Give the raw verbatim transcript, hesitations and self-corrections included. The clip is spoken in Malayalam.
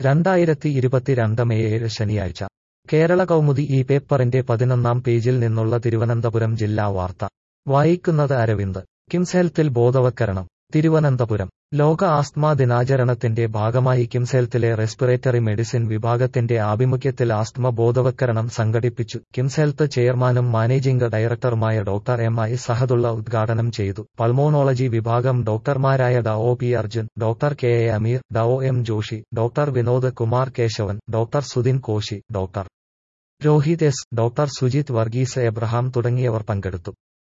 രണ്ടായിരത്തി ഇരുപത്തിരണ്ട് മെയ് ഏഴ് ശനിയാഴ്ച കേരള കൗമുദി ഈ പേപ്പറിന്റെ പതിനൊന്നാം പേജിൽ നിന്നുള്ള തിരുവനന്തപുരം ജില്ലാ വാർത്ത വായിക്കുന്നത് അരവിന്ദ്. കിംസ് ഹെൽത്തിൽ ബോധവത്കരണം. തിരുവനന്തപുരം ലോക ആസ്ത്മാ ദിനാചരണത്തിന്റെ ഭാഗമായി കിംസ് ഹെൽത്തിലെ റെസ്പിറേറ്ററി മെഡിസിൻ വിഭാഗത്തിന്റെ ആഭിമുഖ്യത്തിൽ ആസ്ത്മ ബോധവത്കരണം സംഘടിപ്പിച്ചു. കിംസ് ഹെൽത്ത് ചെയർമാനും മാനേജിംഗ് ഡയറക്ടറുമായ ഡോക്ടർ എം ഐ സഹദുള്ള ഉദ്ഘാടനം ചെയ്തു. പൾമോണോളജി വിഭാഗം ഡോക്ടർമാരായ ഡ ഒ P Arjun, doctor K A Ameer, ഡ ഒ M Joshi, doctor Vinod Kumar Keshavan, doctor Sudhin Koshy, doctor Rohit S, doctor Sujith Varghese Abraham തുടങ്ങിയവർ പങ്കെടുത്തു.